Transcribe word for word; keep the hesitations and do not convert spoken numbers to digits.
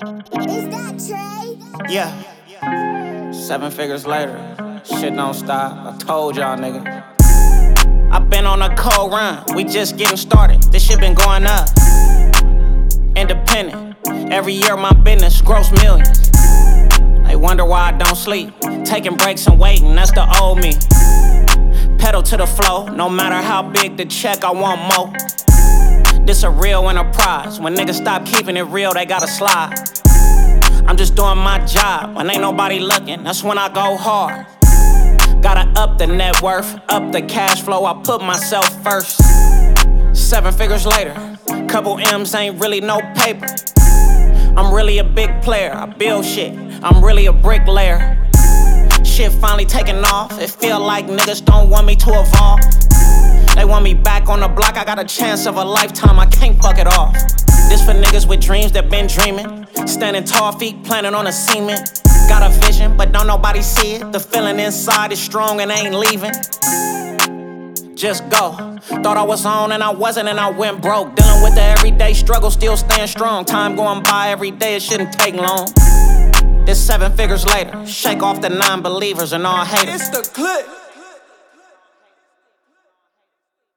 Is that Trey? Yeah. Seven figures later, shit don't stop. I told y'all, nigga. I been on a cold run, we just getting started. This shit been going up. Independent, every year my business gross millions. They wonder why I don't sleep. Taking breaks and waiting, that's the old me. Pedal to the flow, no matter how big the check, I want more. This a real enterprise. When niggas stop keeping it real, they gotta slide. I'm just doing my job. When ain't nobody looking, that's when I go hard. Gotta up the net worth, up the cash flow, I put myself first. Seven figures later, couple M's ain't really no paper. I'm really a big player, I build shit, I'm really a bricklayer. Shit finally taking off, it feel like niggas don't want me to evolve. They want me back on the block, I got a chance of a lifetime, I can't fuck it off. This for niggas with dreams that been dreaming. Standing tall, feet planted on the cement. Got a vision, but don't nobody see it. The feeling inside is strong and ain't leaving. Just go. Thought I was on and I wasn't and I went broke. Dealing with the everyday struggle, still staying strong. Time going by every day, it shouldn't take long. This seven figures later, shake off the non-believers and all haters. It's the clip.